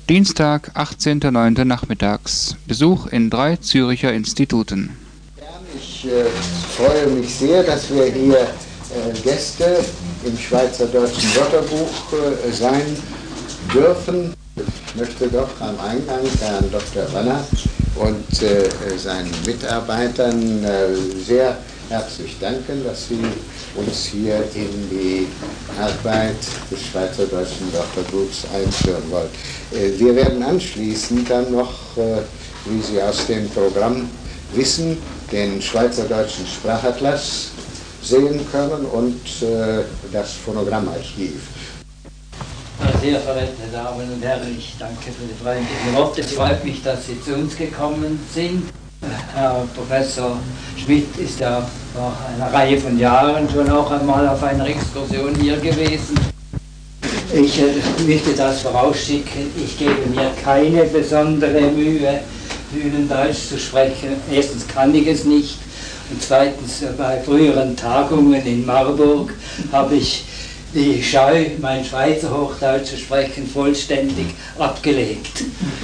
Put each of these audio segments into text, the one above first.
Dienstag, 18.09. nachmittags. Besuch in 3 Züricher Instituten. Ich freue mich sehr, dass wir hier Gäste im Schweizerdeutschen Wörterbuch sein dürfen. Ich möchte doch am Eingang Herrn Dr. Wanner und seinen Mitarbeitern sehr herzlich danken, dass Sie uns hier in die Arbeit des Schweizerdeutschen Wörterbuchs einführen wollen. Wir werden anschließend dann noch, wie Sie aus dem Programm wissen, den Schweizerdeutschen Sprachatlas sehen können und das Phonogrammarchiv. Sehr verehrte Damen und Herren, ich danke für die freundlichen Worte. Es freut mich, dass Sie zu uns gekommen sind. Herr Professor Schmidt ist ja vor einer Reihe von Jahren schon auch einmal auf einer Exkursion hier gewesen. Ich möchte das vorausschicken, ich gebe mir keine besondere Mühe, Ihnen Deutsch zu sprechen. Erstens kann ich es nicht und zweitens bei früheren Tagungen in Marburg habe ich die Scheu, mein Schweizer Hochdeutsch zu sprechen, vollständig abgelegt.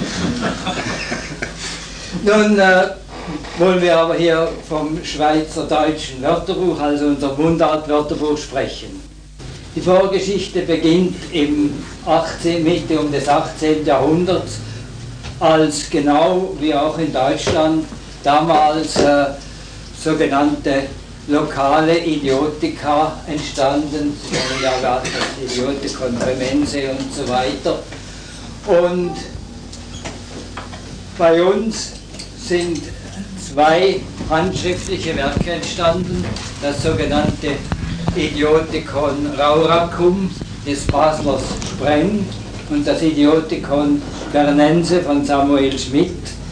Nun wollen wir aber hier vom Schweizerdeutschen Wörterbuch, also unser Mundart-Wörterbuch, sprechen. Die Vorgeschichte beginnt Mitte des 18. Jahrhunderts, als genau wie auch in Deutschland damals sogenannte lokale Idiotika entstanden, ja, das Idiotikon Bremense und so weiter. Und bei uns sind 2 handschriftliche Werke entstanden, das sogenannte Idiotikon Rauracum des Baslers Spreng und das Idiotikon Bernense von Samuel Schmidt.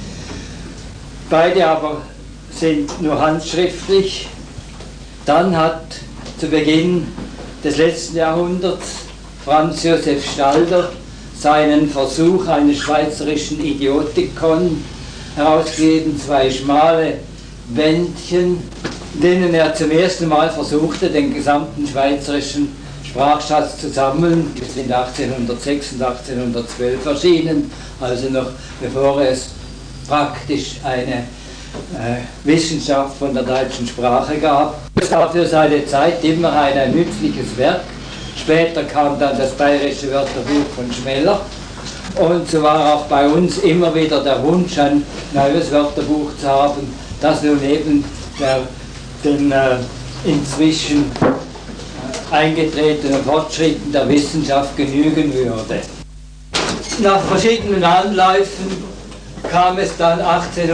Beide aber sind nur handschriftlich. Dann hat zu Beginn des letzten Jahrhunderts Franz Josef Stalder seinen Versuch eines schweizerischen Idiotikon herausgegeben, 2 schmale Bändchen, denen er zum ersten Mal versuchte, den gesamten schweizerischen Sprachschatz zu sammeln. Die sind 1806 und 1812 erschienen, also noch bevor es praktisch eine Wissenschaft von der deutschen Sprache gab. Es war für seine Zeit immer ein nützliches Werk. Später kam dann das Bayerische Wörterbuch von Schmeller. Und so war auch bei uns immer wieder der Wunsch, ein neues Wörterbuch zu haben, das nun eben den inzwischen eingetretenen Fortschritten der Wissenschaft genügen würde. Nach verschiedenen Anläufen kam es dann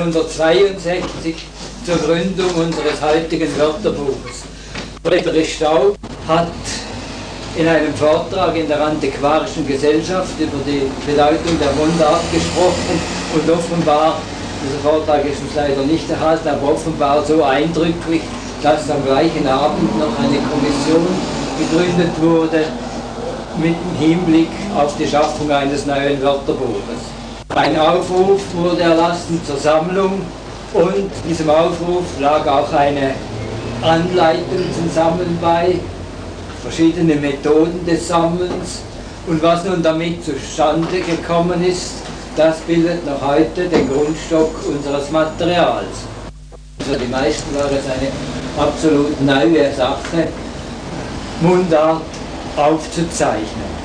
1862 zur Gründung unseres heutigen Wörterbuches. Friedrich Staub hat in einem Vortrag in der Antiquarischen Gesellschaft über die Bedeutung der Mundart gesprochen und offenbar, dieser Vortrag ist uns leider nicht erhalten, aber offenbar so eindrücklich, dass am gleichen Abend noch eine Kommission gegründet wurde mit Hinblick auf die Schaffung eines neuen Wörterbuches. Ein Aufruf wurde erlassen zur Sammlung und diesem Aufruf lag auch eine Anleitung zum Sammeln bei, verschiedene Methoden des Sammelns und was nun damit zustande gekommen ist, das bildet noch heute den Grundstock unseres Materials. Für die meisten war es eine absolut neue Sache, Mundart aufzuzeichnen.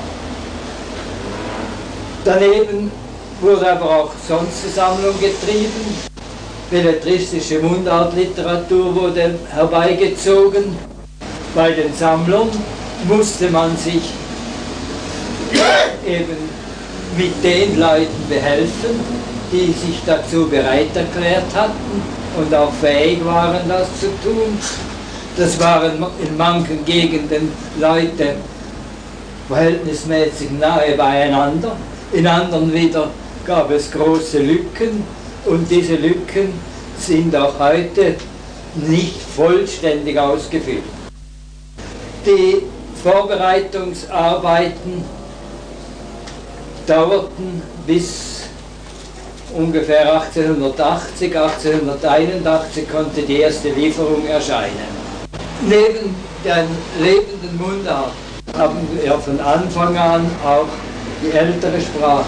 Daneben wurde aber auch sonst die Sammlung getrieben. Belletristische Mundartliteratur wurde herbeigezogen. Bei den Sammlern musste man sich eben mit den Leuten behelfen, die sich dazu bereit erklärt hatten und auch fähig waren, das zu tun. Das waren in manchen Gegenden Leute verhältnismäßig nahe beieinander, in anderen wieder gab es große Lücken und diese Lücken sind auch heute nicht vollständig ausgefüllt. Die Vorbereitungsarbeiten dauerten bis ungefähr 1880, 1881 konnte die erste Lieferung erscheinen. Neben der lebenden Mundart haben wir von Anfang an auch die ältere Sprache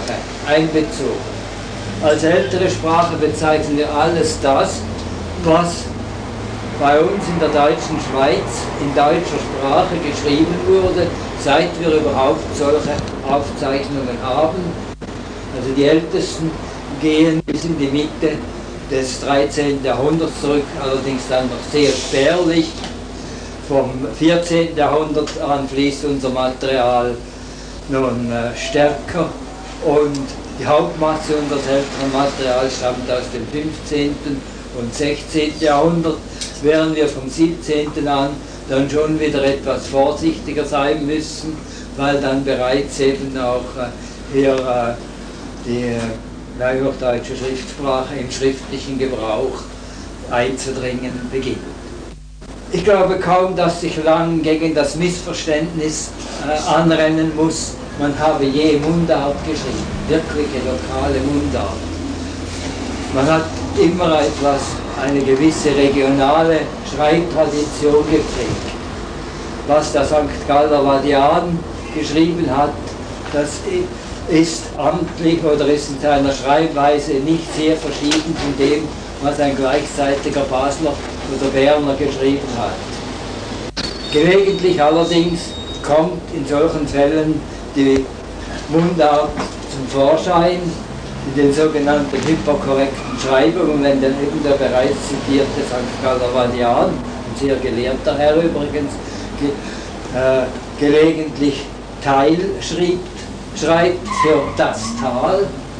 einbezogen. Als ältere Sprache bezeichnen wir alles das, was bei uns in der deutschen Schweiz in deutscher Sprache geschrieben wurde, seit wir überhaupt solche Aufzeichnungen haben. Also die ältesten gehen bis in die Mitte des 13. Jahrhunderts zurück, allerdings dann noch sehr spärlich. Vom 14. Jahrhundert an fließt unser Material nun stärker und die Hauptmasse unseres älteren Materials stammt aus dem 15. und 16. Jahrhundert, während wir vom 17. an dann schon wieder etwas vorsichtiger sein müssen, weil dann bereits eben auch hier die neuhochdeutsche Schriftsprache im schriftlichen Gebrauch einzudringen beginnt. Ich glaube kaum, dass ich lang gegen das Missverständnis anrennen muss, man habe je Mundart geschrieben, wirkliche lokale Mundart. Man hat immer eine gewisse regionale Schreibtradition geprägt. Was der St. Galler Vadian geschrieben hat, das ist amtlich oder ist in seiner Schreibweise nicht sehr verschieden von dem, was ein gleichzeitiger Basler oder Berner geschrieben hat. Gelegentlich allerdings kommt in solchen Fällen die Mundart zum Vorschein, in den sogenannten hyperkorrekten Schreibungen, wenn dann eben der bereits zitierte St. Galler Vadian, ein sehr gelehrter Herr übrigens, gelegentlich Teil schreibt für das Tal,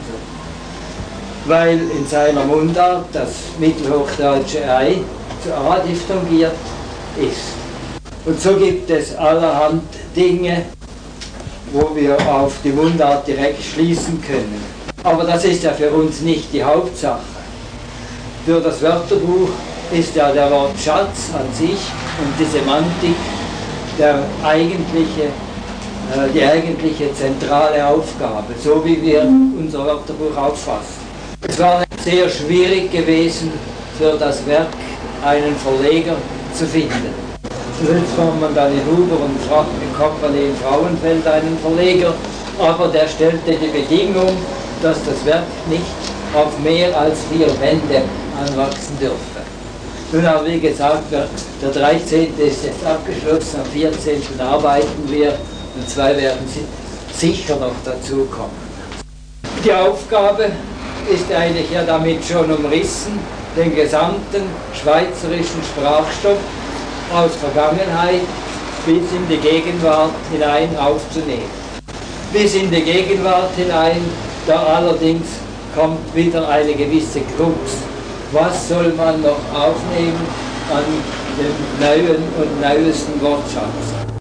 weil in seiner Mundart das mittelhochdeutsche Ei zu A diphthongiert ist. Und so gibt es allerhand Dinge, wo wir auf die Mundart direkt schließen können. Aber das ist ja für uns nicht die Hauptsache. Für das Wörterbuch ist ja der Wortschatz an sich und die Semantik die eigentliche zentrale Aufgabe, so wie wir unser Wörterbuch auffassen. Es war sehr schwierig gewesen, für das Werk einen Verleger zu finden. Zuletzt fand man dann in Huber und Company in Frauenfeld einen Verleger, aber der stellte die Bedingung, dass das Werk nicht auf mehr als 4 Bände anwachsen dürfe. Nun aber wie gesagt, der 13. ist jetzt abgeschlossen, am 14. arbeiten wir und 2 werden sicher noch dazukommen. Die Aufgabe ist eigentlich ja damit schon umrissen, den gesamten schweizerischen Sprachstoff aus Vergangenheit bis in die Gegenwart hinein aufzunehmen. Bis in die Gegenwart hinein, da allerdings kommt wieder eine gewisse Krux. Was soll man noch aufnehmen an dem neuen und neuesten Wortschatz?